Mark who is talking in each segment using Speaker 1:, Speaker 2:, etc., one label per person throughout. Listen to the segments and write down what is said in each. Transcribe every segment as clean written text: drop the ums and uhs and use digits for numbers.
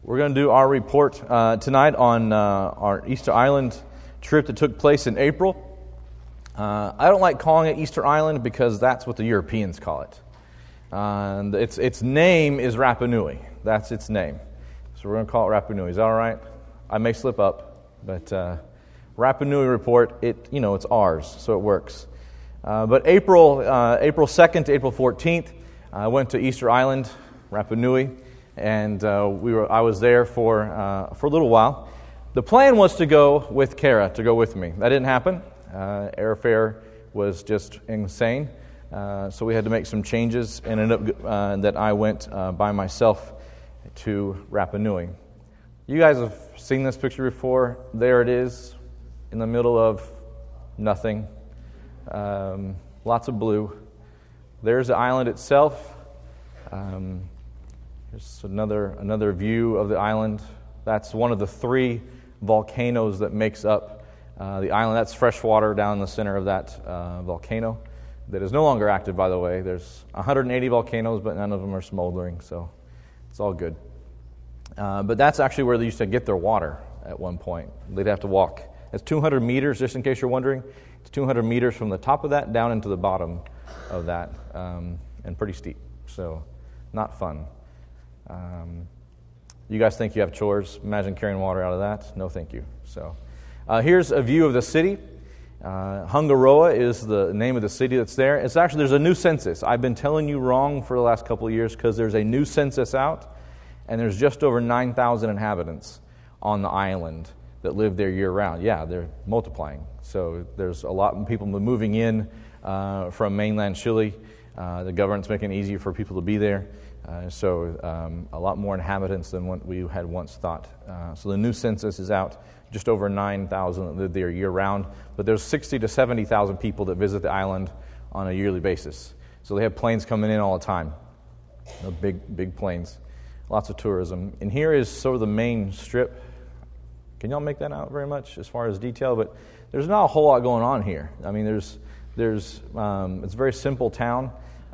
Speaker 1: We're going to do our report tonight on our Easter Island trip that took place in April. I don't like calling it Easter Island because that's what the Europeans call it. Its name is Rapa Nui. That's its name. So we're going to call it Rapa Nui. Is that all right? I may slip up, but Rapa Nui report, it's ours, so it works. But April 2nd to April 14th, I went to Easter Island, Rapa Nui, and I was there for a little while. The plan was to go with Kara, to go with me. That didn't happen. Airfare was just insane, so we had to make some changes, and ended up that I went by myself to Rapa Nui. You guys have seen this picture before. There it is, in the middle of nothing. Lots of blue. There's the island itself. There's another view of the island. That's one of the 3 volcanoes that makes up the island. That's fresh water down in the center of that volcano that is no longer active, by the way. There's 180 volcanoes, but none of them are smoldering, so it's all good. But that's actually where they used to get their water at one point. They'd have to walk. It's 200 meters, just in case you're wondering. It's 200 meters from the top of that down into the bottom of that, and pretty steep, so not fun. You guys think you have chores? Imagine carrying water out of that. No, thank you. So here's a view of the city. Hungaroa is the name of the city that's there. There's a new census. I've been telling you wrong for the last couple of years because there's a new census out, and there's just over 9,000 inhabitants on the island that live there year-round. Yeah, they're multiplying. So there's a lot of people moving in from mainland Chile. The government's making it easier for people to be there. So a lot more inhabitants than what we had once thought. So the new census is out, just over 9,000 that live there year-round. But there's 60 to 70,000 people that visit the island on a yearly basis. So they have planes coming in all the time, big planes, lots of tourism. And here is sort of the main strip. Can y'all make that out very much as far as detail? But there's not a whole lot going on here. I mean, it's a very simple town.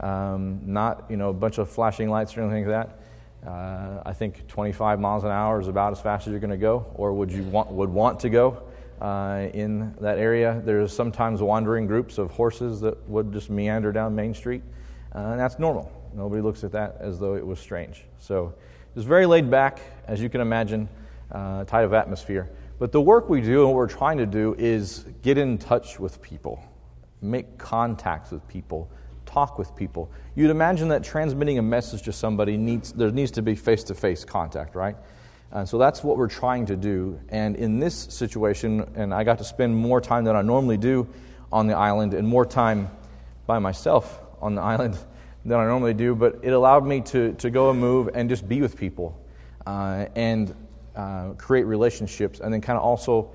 Speaker 1: Not a bunch of flashing lights or anything like that. I think 25 miles an hour is about as fast as you're going to go, or would want to go in that area. There's sometimes wandering groups of horses that would just meander down Main Street, and that's normal. Nobody looks at that as though it was strange. So it's very laid back, as you can imagine, type of atmosphere. But the work we do and what we're trying to do is get in touch with people, make contacts with people, talk with people. You'd imagine that transmitting a message to somebody needs to be face-to-face contact, right? So that's what we're trying to do. And in this situation, and I got to spend more time than I normally do on the island and more time by myself on the island than I normally do, but it allowed me to go and move and just be with people and create relationships, and then kind of also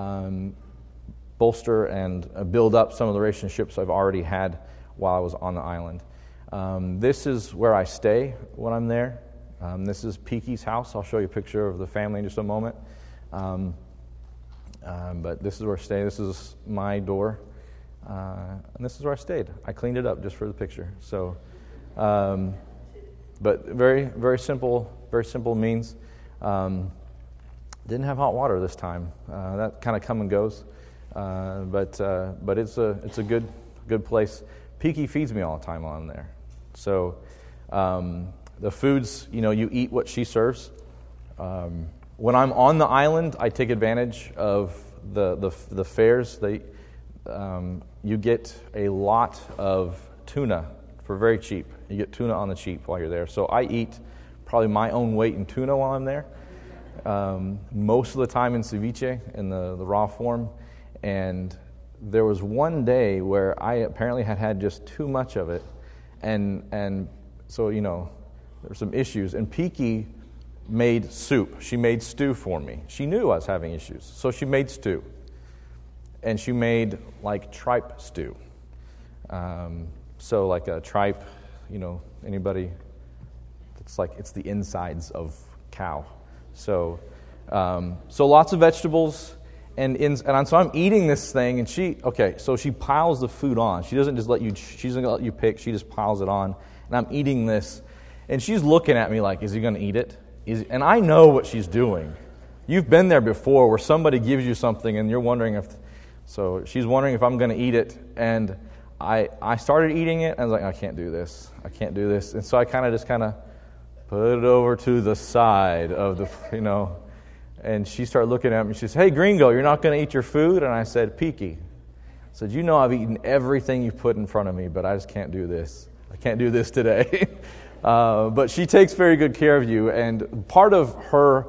Speaker 1: bolster and build up some of the relationships I've already had while I was on the island. This is where I stay when I'm there. This is Peaky's house. I'll show you a picture of the family in just a moment. But this is where I stay. This is my door. And this is where I stayed. I cleaned it up just for the picture. So, but very, very simple means. Didn't have hot water this time. That kind of come and goes. But it's a good place. Peaky feeds me all the time while I'm there. So the foods, you eat what she serves. When I'm on the island, I take advantage of the fares. You get a lot of tuna for very cheap. You get tuna on the cheap while you're there. So I eat probably my own weight in tuna while I'm there. Most of the time in ceviche, in the raw form. And there was one day where I apparently had just too much of it, and so there were some issues. And Peaky made soup. She made stew for me. She knew I was having issues, so she made stew, and she made like tripe stew. So like a tripe, anybody? It's the insides of cow. So lots of vegetables. So I'm eating this thing, and she piles the food on. She doesn't just she doesn't let you pick. She just piles it on, and I'm eating this, and she's looking at me like, is he going to eat it? And I know what she's doing. You've been there before where somebody gives you something and you're wondering if... So she's wondering if I'm going to eat it. And I started eating it, and I was like, I can't do this. I can't do this. And so I kind of put it over to the side of the, And she started looking at me. She said, hey, Gringo, you're not going to eat your food? And I said, Peaky. I said, I've eaten everything you've put in front of me, but I just can't do this. I can't do this today. But she takes very good care of you. And part of her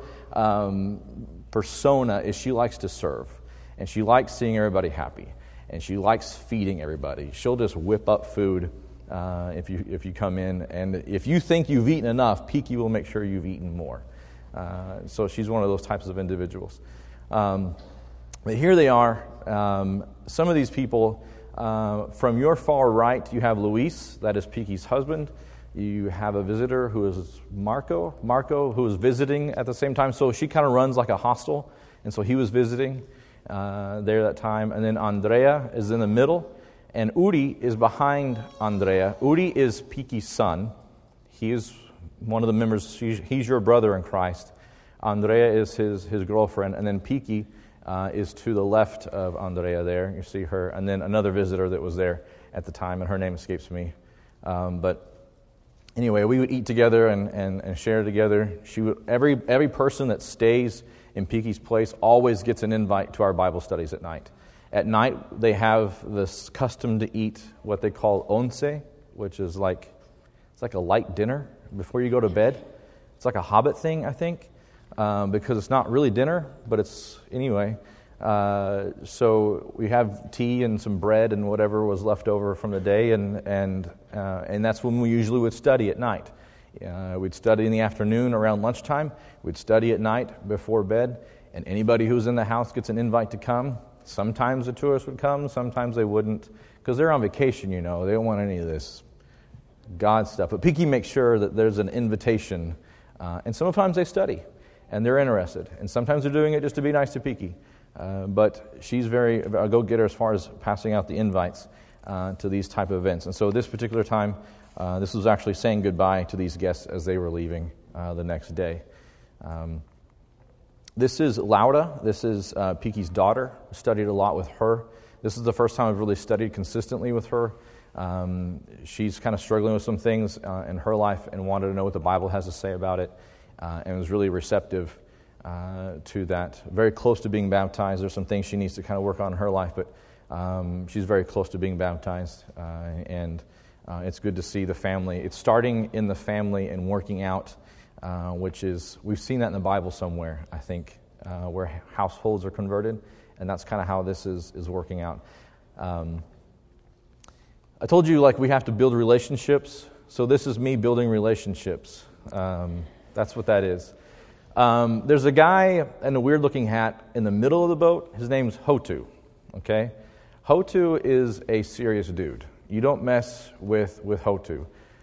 Speaker 1: persona is she likes to serve. And she likes seeing everybody happy. And she likes feeding everybody. She'll just whip up food if you come in. And if you think you've eaten enough, Peaky will make sure you've eaten more. So she's one of those types of individuals. But here they are. Some of these people, from your far right, you have Luis, that is Peaky's husband. You have a visitor who is Marco, who is visiting at the same time. So she kind of runs like a hostel, and so he was visiting there that time. And then Andrea is in the middle, and Uri is behind Andrea. Uri is Peaky's son. He is one of the members. He's your brother in Christ. Andrea is his girlfriend, and then Peaky is to the left of Andrea there. You see her, and then another visitor that was there at the time, and her name escapes me. But anyway, we would eat together and share together. Every person that stays in Peaky's place always gets an invite to our Bible studies at night. At night, they have this custom to eat what they call once, which is like a light dinner before you go to bed. It's like a Hobbit thing, I think, because it's not really dinner, but it's anyway. So we have tea and some bread and whatever was left over from the day, and that's when we usually would study at night. We'd study in the afternoon around lunchtime. We'd study at night before bed, and anybody who's in the house gets an invite to come. Sometimes the tourists would come, sometimes they wouldn't, because they're on vacation, They don't want any of this God stuff. But Peaky makes sure that there's an invitation, and sometimes they study, and they're interested, and sometimes they're doing it just to be nice to Peaky. But she's very a go-getter as far as passing out the invites to these type of events. And so this particular time, this was actually saying goodbye to these guests as they were leaving the next day. This is Laura. This is Peaky's daughter. I studied a lot with her. This is the first time I've really studied consistently with her. She's kind of struggling with some things in her life and wanted to know what the Bible has to say about it, and was really receptive to that. Very close to being baptized. There's some things she needs to kind of work on in her life, but she's very close to being baptized, and it's good to see the family. It's starting in the family and working out, which is, we've seen that in the Bible somewhere, I think, where households are converted, and that's kind of how this is working out. I told you, we have to build relationships, so this is me building relationships. That's what that is. There's a guy in a weird-looking hat in the middle of the boat. His name's Hotu, okay? Hotu is a serious dude. You don't mess with Hotu.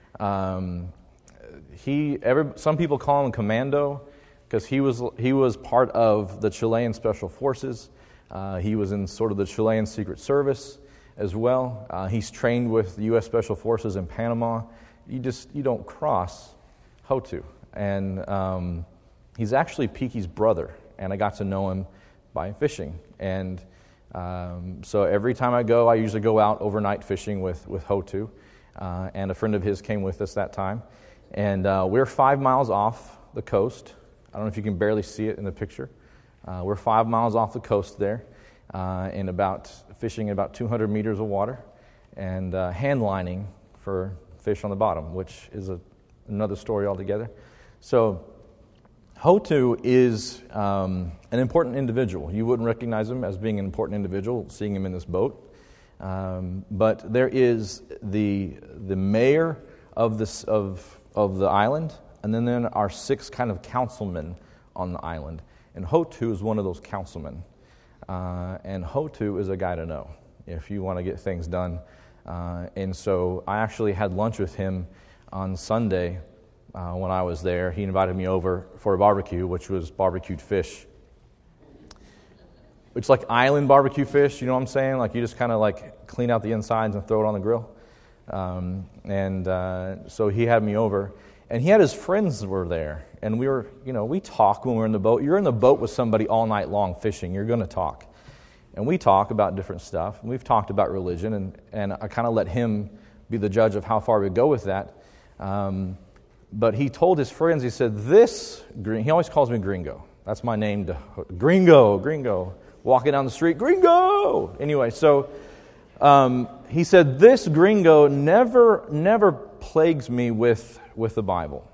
Speaker 1: Some people call him Commando because he was part of the Chilean Special Forces. He was in sort of the Chilean Secret Service as well. He's trained with the U.S. Special Forces in Panama. You don't cross Hotu. And he's actually Peaky's brother, and I got to know him by fishing. And so every time I go, I usually go out overnight fishing with Hotu, and a friend of his came with us that time. And we're 5 miles off the coast. I don't know if you can barely see it in the picture. We're 5 miles off the coast there, fishing in about 200 meters of water, and hand lining for fish on the bottom, which is another story altogether. So Hotu is an important individual. You wouldn't recognize him as being an important individual, seeing him in this boat. But there is the mayor of the island, and then there are 6 kind of councilmen on the island. And Hotu is one of those councilmen. And Hotu is a guy to know if you want to get things done. And so I actually had lunch with him on Sunday. When I was there, he invited me over for a barbecue, which was barbecued fish. It's like island barbecue fish, you know what I'm saying? You just kind of clean out the insides and throw it on the grill. So he had me over. And he had his friends were there. And we talk when we're in the boat. You're in the boat with somebody all night long fishing. You're going to talk. And we talk about different stuff. And we've talked about religion, and I kind of let him be the judge of how far we go with that. But he told his friends, he said, he always calls me Gringo. That's my name, Gringo. Walking down the street, Gringo! Anyway, so he said, this Gringo never plagues me with the Bible.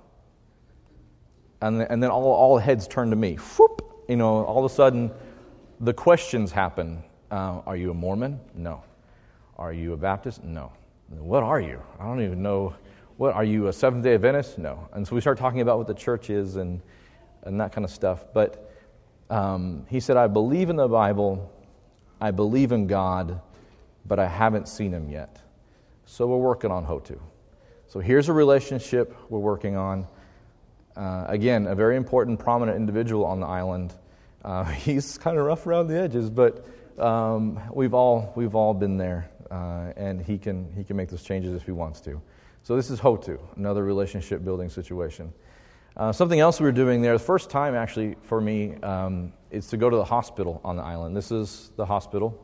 Speaker 1: And then all heads turn to me. Whoop! All of a sudden, the questions happen. Are you a Mormon? No. Are you a Baptist? No. What are you? I don't even know. What are you, a Seventh-day Adventist? No. And so we start talking about what the church is and that kind of stuff. But he said, I believe in the Bible, I believe in God, but I haven't seen him yet. So we're working on Hotu. So here's a relationship we're working on. Again, a very important, prominent individual on the island. He's kind of rough around the edges, but we've all been there, and he can make those changes if he wants to. So this is Hotu, another relationship building situation. Something else we were doing there, the first time actually for me, is to go to the hospital on the island. This is the hospital.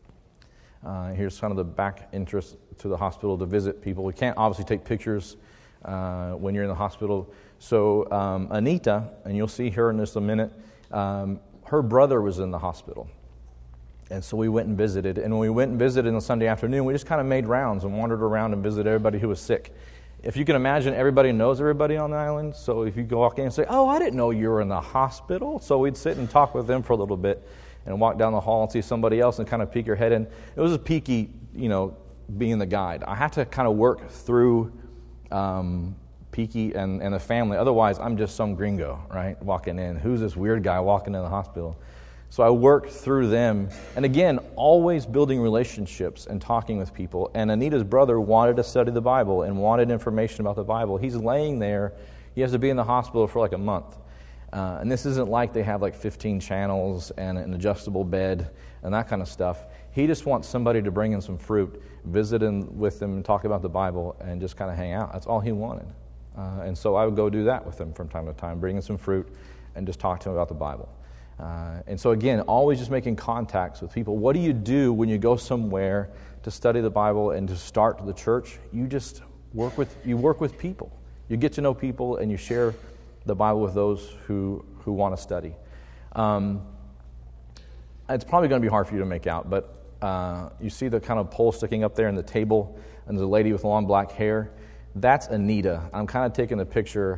Speaker 1: Here's kind of the back entrance to the hospital to visit people. We can't obviously take pictures when you're in the hospital. So Anita, and you'll see her in just a minute, her brother was in the hospital. And so we went and visited. And when we went and visited on Sunday afternoon, we just kind of made rounds and wandered around and visited everybody who was sick. If you can imagine, everybody knows everybody on the island. So if you go walk in and say, oh, I didn't know you were in the hospital. So we'd sit and talk with them for a little bit and walk down the hall and see somebody else and kind of peek your head in. It was a peaky, being the guide. I had to kind of work through Peaky and the family. Otherwise, I'm just some gringo, right, walking in. Who's this weird guy walking in the hospital? So I worked through them. And again, always building relationships and talking with people. And Anita's brother wanted to study the Bible and wanted information about the Bible. He's laying there. He has to be in the hospital for like a month. And this isn't like they have like 15 channels and an adjustable bed and that kind of stuff. He just wants somebody to bring in some fruit, visit him with them and talk about the Bible and just kind of hang out. That's all he wanted. And so I would go do that with him from time to time, bring in some fruit and just talk to him about the Bible. And so again, always just making contacts with people. What do you do when you go somewhere to study the Bible and to start the church? You just work with people. You get to know people and you share the Bible with those who want to study. It's probably going to be hard for you to make out, but you see the kind of pole sticking up there in the table, and there's a lady with long black hair. That's Anita. I'm kind of taking a picture.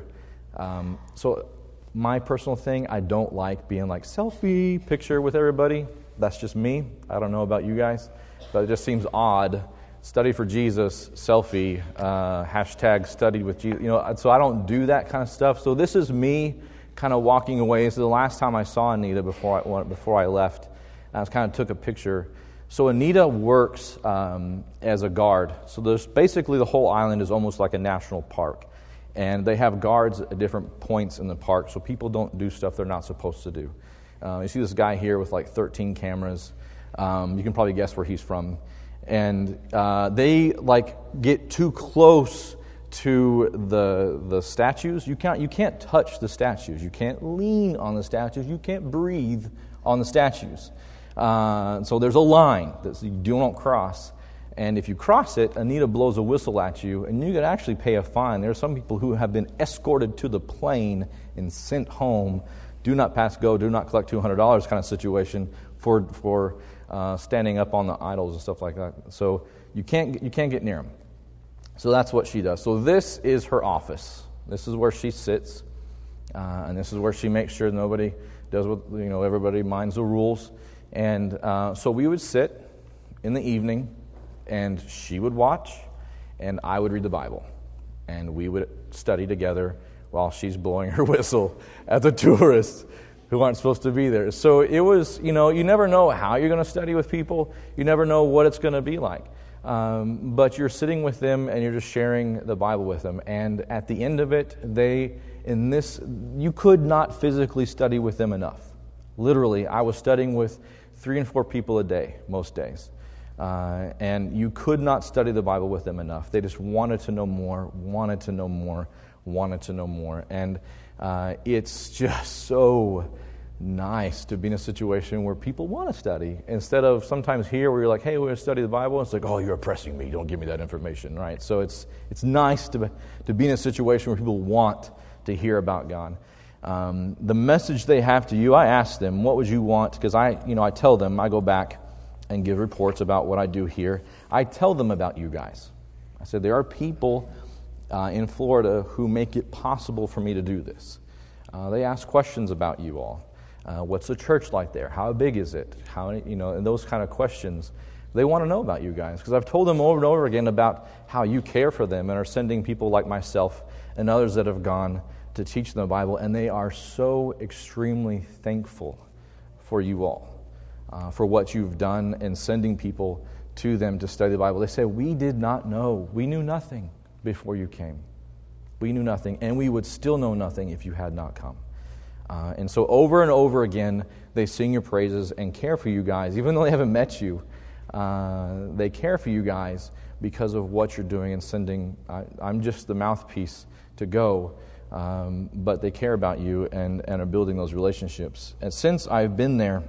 Speaker 1: So my personal thing, I don't like being like selfie picture with everybody. That's just me. I don't know about you guys, but it just seems odd. Study for Jesus, selfie, hashtag studied with Jesus. So I don't do that kind of stuff. So this is me kind of walking away. This is the last time I saw Anita before I left. I just kind of took a picture. So Anita works as a guard. So there's basically the whole island is almost like a national park. And they have guards at different points in the park so people don't do stuff they're not supposed to do. You see this guy here with like 13 cameras. You can probably guess where he's from. And they like get too close to the statues. You can't touch the statues. You can't lean on the statues. You can't breathe on the statues. So there's a line that you don't cross. And if you cross it, Anita blows a whistle at you, and you could actually pay a fine. There are some people who have been escorted to the plane and sent home. Do not pass go, do not collect $200 kind of situation for standing up on the idols and stuff like that. So you can't get near them. So that's what she does. So this is her office. This is where she sits, and this is where she makes sure nobody does what everybody minds the rules. And so we would sit in the evening, and she would watch, and I would read the Bible, and we would study together while she's blowing her whistle at the tourists who aren't supposed to be there. So it was, you never know how you're going to study with people. You never know what it's going to be like. But you're sitting with them, and you're just sharing the Bible with them. And at the end of it, you could not physically study with them enough. Literally, I was studying with 3 and 4 people a day, most days. And you could not study the Bible with them enough. They just wanted to know more, wanted to know more. And it's just so nice to be in a situation where people want to study, instead of sometimes here where you're like, hey, we're going to study the Bible. And it's like, oh, you're oppressing me. Don't give me that information, right? So it's nice to be in a situation where people want to hear about God. The message they have to you, I ask them, what would you want? Because I tell them, I go back and give reports about what I do here. I tell them about you guys. I said, there are people in Florida who make it possible for me to do this. They ask questions about you all. What's the church like there? How big is it? And those kind of questions. They want to know about you guys, because I've told them over and over again about how you care for them and are sending people like myself and others that have gone to teach them the Bible, and they are so extremely thankful for you all, for what you've done and sending people to them to study the Bible. They say, we did not know. We knew nothing before you came. We knew nothing, and we would still know nothing if you had not come. And so over and over again, they sing your praises and care for you guys. Even though they haven't met you, they care for you guys because of what you're doing and sending. I'm just the mouthpiece to go, but they care about you and are building those relationships. And since I've been there,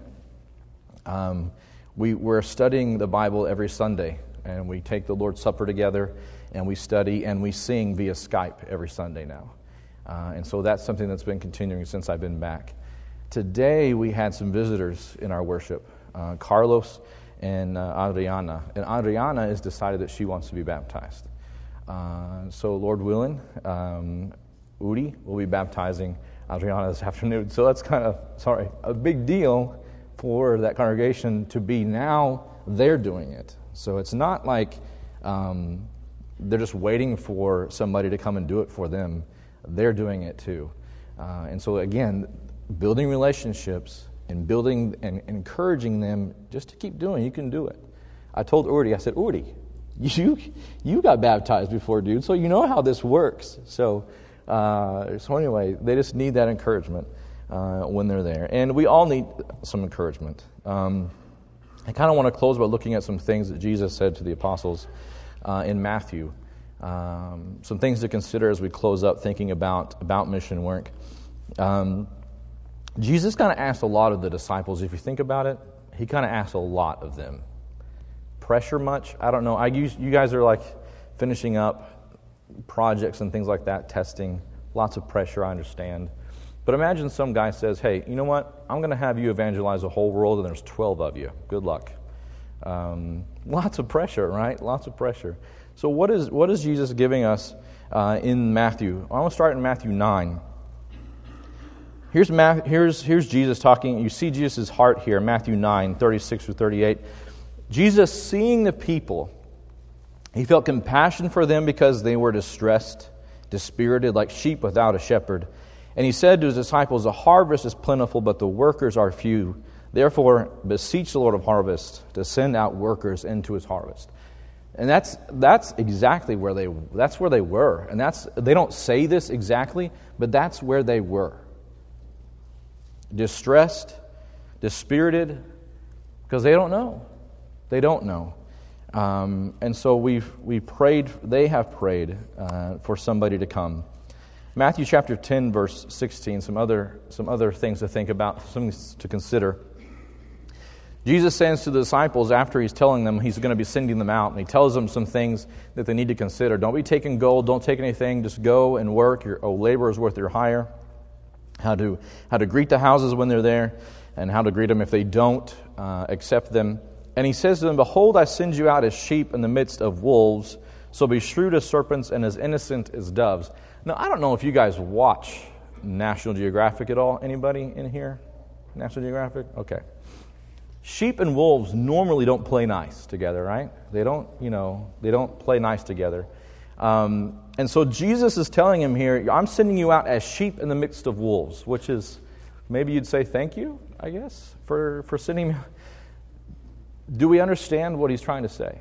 Speaker 1: we're studying the Bible every Sunday, and we take the Lord's Supper together, and we study and we sing via Skype every Sunday now. And so that's something that's been continuing since I've been back. Today we had some visitors in our worship, Carlos and Adriana. And Adriana has decided that she wants to be baptized. So Lord willing, Udi will be baptizing Adriana this afternoon. So that's kind of, a big deal for that congregation to be now they're doing it. So it's not like they're just waiting for somebody to come and do it for them. They're doing it too. And so again, building relationships and building and encouraging them just to keep doing. You can do it. I told Udi, I said, Udi, you got baptized before, dude, so you know how this works. So anyway, they just need that encouragement when they're there. And we all need some encouragement. I kind of want to close by looking at some things that Jesus said to the apostles in Matthew. Some things to consider as we close up thinking about mission work. Jesus kind of asked a lot of the disciples, if you think about it, he kind of asked a lot of them. Pressure much? I don't know. You guys are like finishing up projects and things like that, testing. Lots of pressure, I understand. But imagine some guy says, hey, you know what? I'm going to have you evangelize the whole world, and there's 12 of you. Good luck. Lots of pressure, right? Lots of pressure. So what is Jesus giving us in Matthew? I want to start in Matthew 9. Here's Jesus talking. You see Jesus' heart here, Matthew 9, 36 through 38. Jesus, seeing the people, he felt compassion for them because they were distressed, dispirited, like sheep without a shepherd. And he said to his disciples, the harvest is plentiful, but the workers are few. Therefore, beseech the Lord of harvest to send out workers into his harvest. And that's exactly where they were. And they don't say this exactly, but that's where they were. Distressed, dispirited, because they don't know. They don't know. And so we prayed, they have prayed for somebody to come. Matthew chapter 10, verse 16, some other things to think about, some to consider. Jesus says to the disciples, after he's telling them he's going to be sending them out, and he tells them some things that they need to consider. Don't be taking gold, don't take anything, just go and work. Your labor is worth your hire. How to greet the houses when they're there, and how to greet them if they don't accept them. And he says to them, behold, I send you out as sheep in the midst of wolves, so be shrewd as serpents and as innocent as doves. Now, I don't know if you guys watch National Geographic at all. Anybody in here? National Geographic? Okay. Sheep and wolves normally don't play nice together, right? They don't play nice together. And so Jesus is telling him here, I'm sending you out as sheep in the midst of wolves, which is, maybe you'd say thank you, I guess, for sending me. Do we understand what he's trying to say?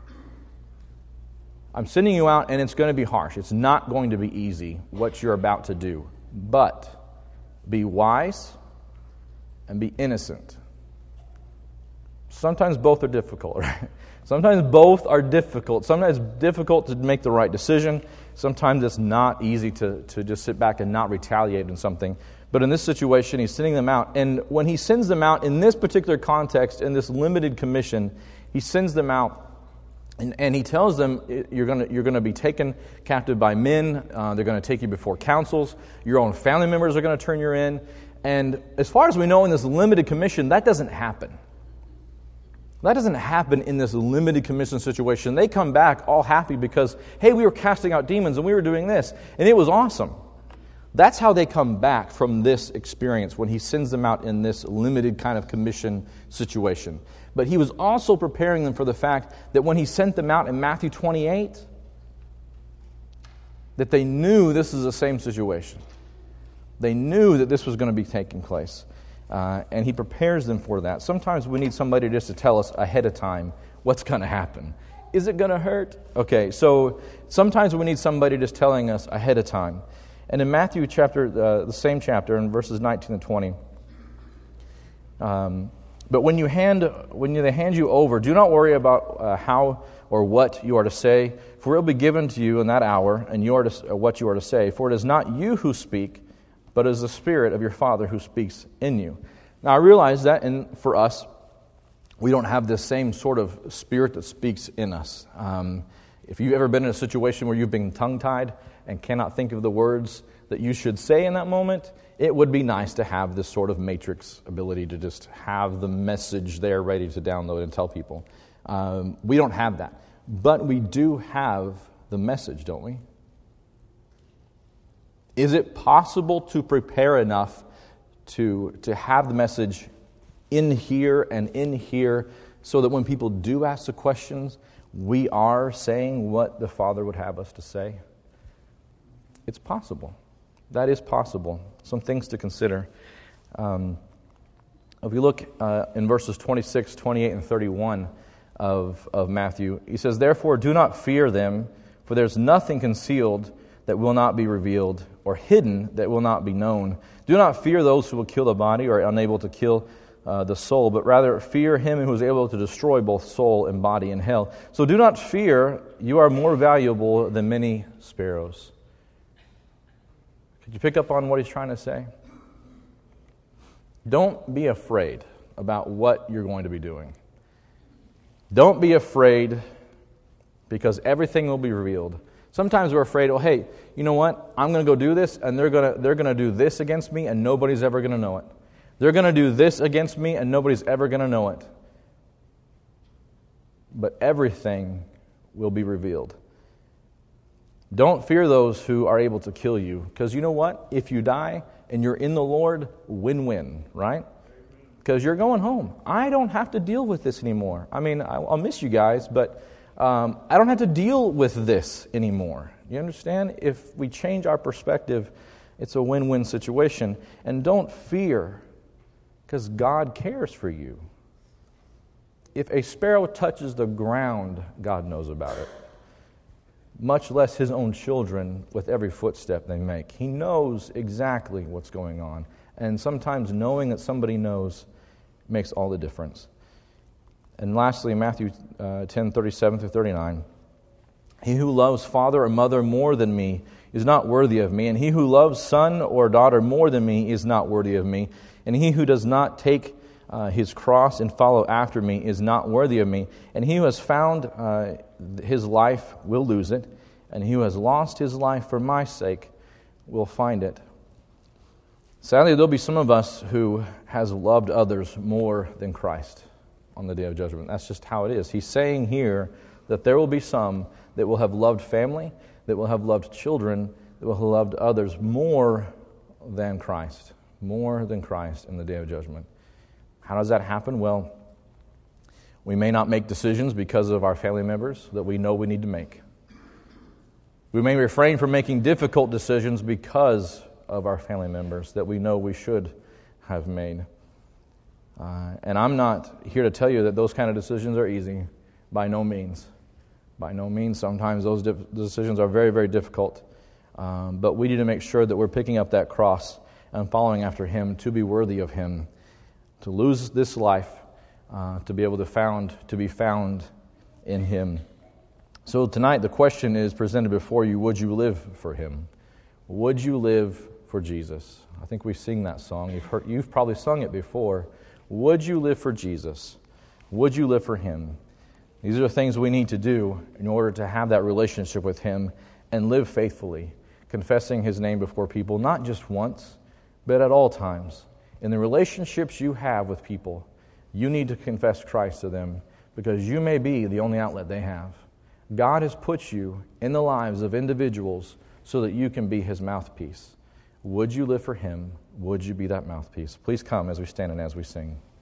Speaker 1: I'm sending you out, and it's going to be harsh. It's not going to be easy, what you're about to do. But be wise and be innocent. Sometimes both are difficult, right? Sometimes both are difficult. Sometimes it's difficult to make the right decision. sometimes it's not easy to just sit back and not retaliate in something. But in this situation, he's sending them out. And when he sends them out in this particular context, in this limited commission, he sends them out and he tells them, you're going to be taken captive by men. They're going to take you before councils. Your own family members are going to turn you in. And as far as we know in this limited commission, that doesn't happen. That doesn't happen in this limited commission situation. They come back all happy because, hey, we were casting out demons and we were doing this. And it was awesome. That's how they come back from this experience when he sends them out in this limited kind of commission situation. But he was also preparing them for the fact that when he sent them out in Matthew 28, that they knew this is the same situation. They knew that this was going to be taking place. And he prepares them for that. Sometimes we need somebody just to tell us ahead of time what's going to happen. Is it going to hurt? Okay, so sometimes we need somebody just telling us ahead of time. And in Matthew chapter, the same chapter, in verses 19 and 20, but when they hand you over, do not worry about how or what you are to say, for it will be given to you in that hour, and what you are to say. For it is not you who speak, but it is the Spirit of your Father who speaks in you. Now I realize that, for us, we don't have the same sort of Spirit that speaks in us. If you've ever been in a situation where you've been tongue-tied and cannot think of the words that you should say in that moment, it would be nice to have this sort of matrix ability to just have the message there ready to download and tell people. We don't have that. But we do have the message, don't we? Is it possible to prepare enough to have the message in here and in here so that when people do ask the questions, we are saying what the Father would have us to say? It's possible. That is possible. Some things to consider. If we look in verses 26, 28, and 31 of Matthew, he says, "Therefore do not fear them, for there's nothing concealed that will not be revealed, or hidden that will not be known. Do not fear those who will kill the body or are unable to kill the soul, but rather fear him who is able to destroy both soul and body in hell. So do not fear, you are more valuable than many sparrows." Could you pick up on what he's trying to say? Don't be afraid about what you're going to be doing. Don't be afraid because everything will be revealed. Sometimes we're afraid, oh, hey, you know what? I'm going to go do this, and they're going to do this against me, and nobody's ever going to know it. They're going to do this against me, and nobody's ever going to know it. But everything will be revealed. Don't fear those who are able to kill you, because you know what? If you die and you're in the Lord, win-win, right? Because you're going home. I don't have to deal with this anymore. I mean, I'll miss you guys, but I don't have to deal with this anymore. You understand? If we change our perspective, it's a win-win situation. And don't fear, because God cares for you. If a sparrow touches the ground, God knows about it. Much less his own children with every footstep they make. He knows exactly what's going on. And sometimes knowing that somebody knows makes all the difference. And lastly, Matthew 10:37-39, "He who loves father or mother more than me is not worthy of me, and he who loves son or daughter more than me is not worthy of me. And he who does not take his cross and follow after me is not worthy of me. And he who has found his life will lose it, and he who has lost his life for my sake will find it." Sadly, there'll be some of us who has loved others more than Christ on the day of judgment. That's just how it is. He's saying here that there will be some that will have loved family, that will have loved children, that will have loved others more than Christ in the day of judgment. How does that happen? Well, we may not make decisions because of our family members that we know we need to make. We may refrain from making difficult decisions because of our family members that we know we should have made. And I'm not here to tell you that those kind of decisions are easy. By no means. By no means. Sometimes those decisions are very, very difficult. But we need to make sure that we're picking up that cross and following after Him to be worthy of Him. To lose this life, to be able to be found in Him. So tonight the question is presented before you, would you live for Him? Would you live for Jesus? I think we sing that song. You've probably sung it before. Would you live for Jesus? Would you live for Him? These are the things we need to do in order to have that relationship with Him and live faithfully, confessing His name before people, not just once, but at all times. In the relationships you have with people, you need to confess Christ to them because you may be the only outlet they have. God has put you in the lives of individuals so that you can be His mouthpiece. Would you live for Him? Would you be that mouthpiece? Please come as we stand and as we sing.